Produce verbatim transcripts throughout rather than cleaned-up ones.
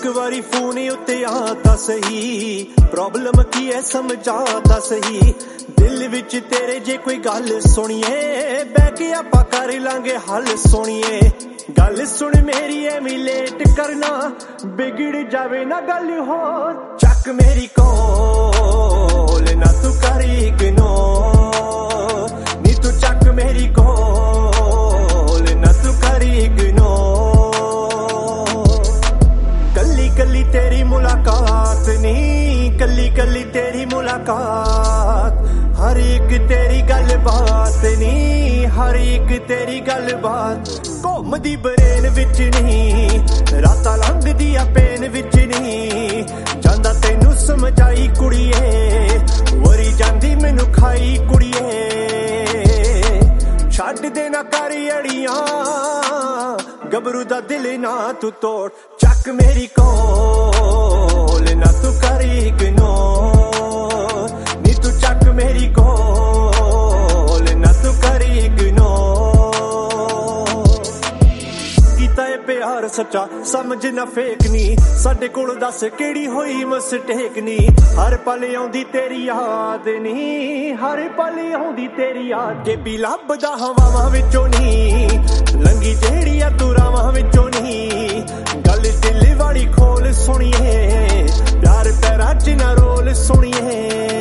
ਇੱਕ ਵਾਰੀ ਫੋਨ ਉੱਤੇ ਆ ਤਾਂ ਸਹੀ, ਪ੍ਰੋਬਲਮ ਕੀ ਐ ਸਮਝਾ ਤਾਂ ਸਹੀ। ਦਿਲ ਵਿੱਚ ਤੇਰੇ ਜੇ ਕੋਈ ਗੱਲ ਸੁਣੀਏ, ਬਹਿ ਕੇ ਆਪਾਂ ਕਰ ਲਾਂਗੇ ਹੱਲ ਸੋਣੀਏ। ਗੱਲ ਸੁਣ ਮੇਰੀ ਐਵੇਂ ਲੇਟ ਕਰਨਾ, ਵਿਗੜ ਜਾਵੇ ਨਾ ਗੱਲ ਹੋਰ। ਚੱਕ ਮੇਰੀ ਕੋਲ ਨਾ ਤੂੰ ਕਰੀ ਇਗਨੋਰ, ਨੀ ਤੂੰ ਚੱਕ ਮੇਰੀ ਕੋਲ ਨਾ ਤੂੰ ਕਰੀ ਇਗਨੋਰ। ਕੱਲੀ ਕੱਲੀ ਤੇਰੀ ਮੁਲਾਕਾਤ ਨੀ, ਕੱਲੀ ਕੱਲੀ ਤੇਰੀ ਮੁਲਾਕਾਤ, ਹਰ ਇੱਕ ਤੇਰੀ ਗੱਲਬਾਤ ਨੀ, ਹਰ ਇੱਕ ਤੇਰੀ ਗੱਲਬਾਤ। ਘੁੰਮਦੀ ਬਰੇਨ ਵਿੱਚ ਨਹੀਂ, ਰਾਤਾਂ ਲੰਘਦੀਆਂ ਪੇਨ ਵਿੱਚ ਨਹੀਂ, ਜਾਂਦਾ ਤੈਨੂੰ ਸਮਝਾਈ ਕੁੜੀਏ, ਵਰੀ ਜਾਂਦੀ ਮੈਨੂੰ ਖਾਈ ਕੁੜੀਏ। ਛੱਡ ਦੇ ਨਾ ਕਰ ਅੜੀਆਂ, ਗੱਭਰੂ ਦਾ ਦਿਲ ਨਾ ਤੂੰ ਤੋੜ। ਚੱਕ ਮੇਰੀ ਕੋਲ ਨਾ ਤੂੰ ਕਰ ਇਗਨੋਰ, ਨੀ ਤੂੰ ਚੱਕ ਮੇਰੀ ਕੋਲ ਨਾ ਤੂੰ ਕਰ ਇਗਨੋਰ। ਕੀਤਾ ਏ ਪਿਆਰ ਸੱਚਾ ਸਮਝ ਨਾ ਫੇਕ ਨੀ, ਸਾਡੇ ਕੋਲ ਦੱਸ ਕਿਹੜੀ ਹੋਈ ਮਿਸਟੇਕ ਨੀ। ਹਰ ਪਲ ਆਉਂਦੀ ਤੇਰੀ ਯਾਦ ਨੀ, ਹਰ ਪਲ ਆਉਂਦੀ ਤੇਰੀ ਯਾਦ। ਜੇ ਵੀ ਲੱਭਦਾ ਹਵਾਵਾਂ ਵਿੱਚੋਂ ਨੀ, ਲੰਗੀ ਜਿਹੜੀ ਆ ਤੂੰ ਰਾਵਾਂ ਵਿੱਚੋਂ ਨੀ। ਗੱਲ ਦਿਲ ਵਾਲੀ ਖੋਲ ਸੁਣੀਏ, ਪਿਆਰ ਪੈਰਾਂ ਚ ਨਾ ਰੋਲ ਸੁਣੀਏ।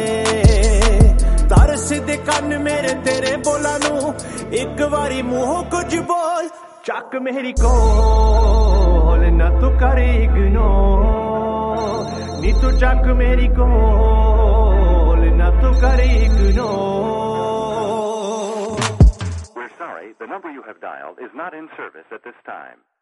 ਤਰਸ ਦੇ ਕੰਨ ਮੇਰੇ ਤੇਰੇ ਬੋਲਾਂ ਨੂੰ, ਇੱਕ ਵਾਰੀ ਮੂੰਹੋਂ ਕੁਝ ਬੋਲ। ਚੱਕ ਮੇਰੀ ਕੋਲ ਨਾ ਤੂੰ ਕਰ ਇਗਨੋਰ, ਨੀ ਤੂੰ ਚੱਕ ਮੇਰੀ ਕੋਲ ਨਾ ਤੂੰ ਕਰ ignore. We're sorry, the number you have dialed is not in service at this time.